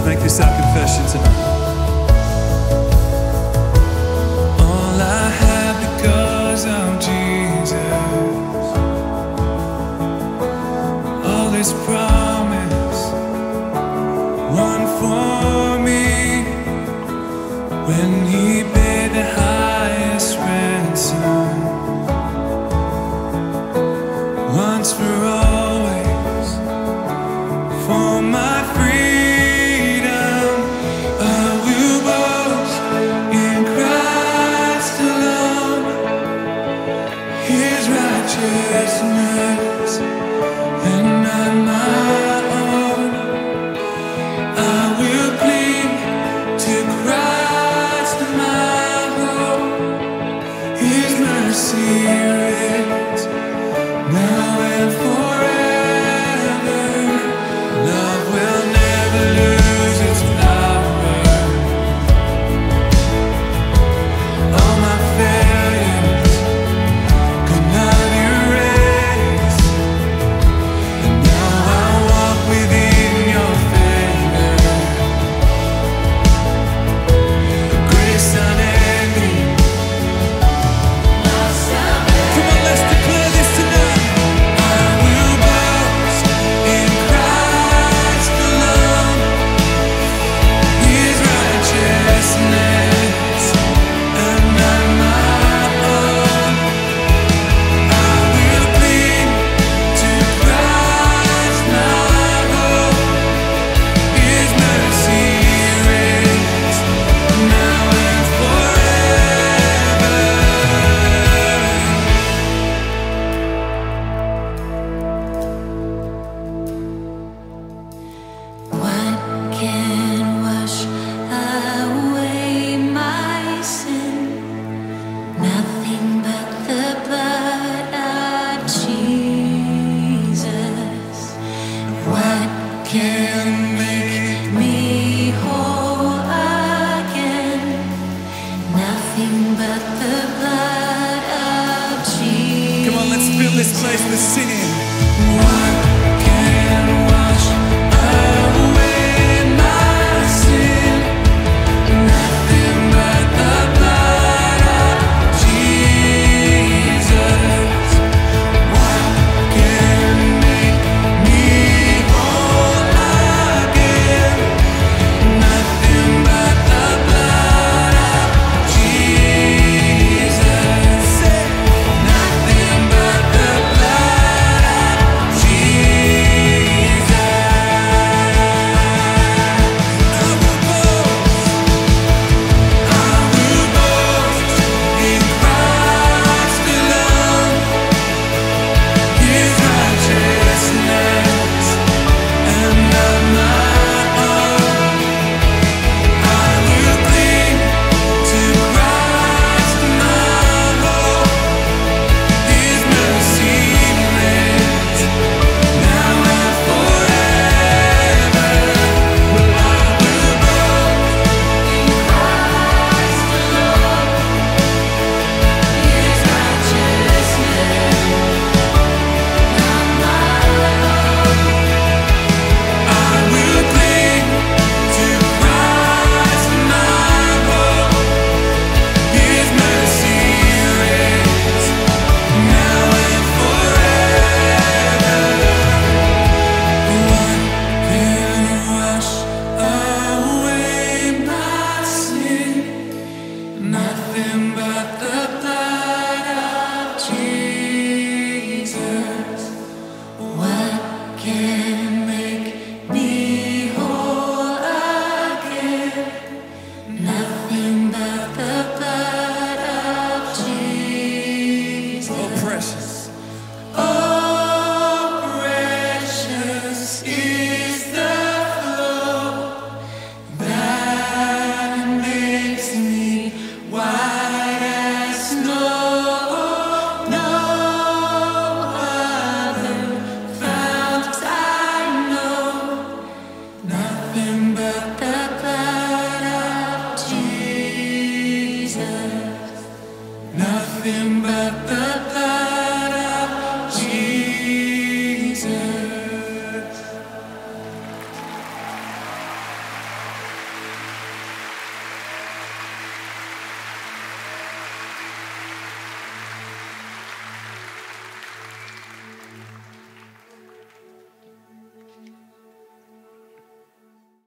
make this our confession tonight. All I have because of Jesus, all His promise won for me when He paid the highest ransom once for always for my freedom. I will boast in Christ alone, His righteousness and not my own. I will cling to Christ my hope. His mercy reigns now and forever. Love will never lose its power. All my failures could not erase, and now I walk within your favor. Grace unending. Come on, let's declare this tonight. I will boast in Christ alone, His righteousness and not my own. I will cling to Christ my hope. His mercy reigns now and forever. What can wash away my sin? Nothing but the blood of Jesus. What can make me whole again? Nothing but the blood of Jesus. Come on, let's fill this place with singing. What can wash away my sin? Nothing but the blood of Jesus. What can make me whole again? Nothing but the blood of Jesus. Nothing but the blood of Jesus. I will boast in Christ alone, His righteousness and not my own. I will cling to Christ my hope. His mercy reigns now and forever. Well, I will boast in Christ alone, His righteousness, not my own. I will cling to Christ my hope. His mercy reigns now and forever. What can wash away my sin? Nothing but the blood of Jesus. What can make me whole again? Nothing but the blood of Jesus. Oh, precious. Oh, precious is the flow that makes me white as snow. No other fount I know. Nothing but the blood of Jesus. Nothing but the blood